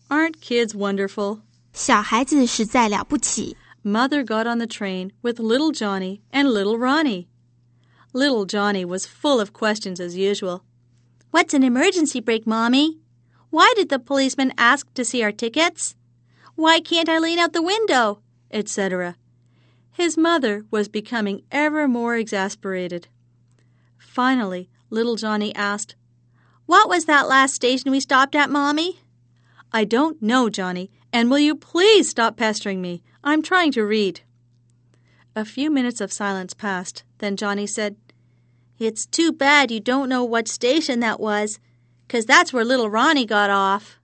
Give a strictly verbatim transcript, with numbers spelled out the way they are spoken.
Aren't kids wonderful? 小孩子实在了不起。 Mother got on the train with little Johnny and little Ronnie. Little Johnny was full of questions as usual. What's an emergency brake, Mommy? Why did the policeman ask to see our tickets? Why can't I lean out the window? et cetera. His mother was becoming ever more exasperated. Finally, little Johnny asked, What was that last station we stopped at, Mommy? I don't know, Johnny, and will you please stop pestering me? I'm trying to read. A few minutes of silence passed. Then Johnny said, It's too bad you don't know what station that was, 'cause that's where little Ronnie got off.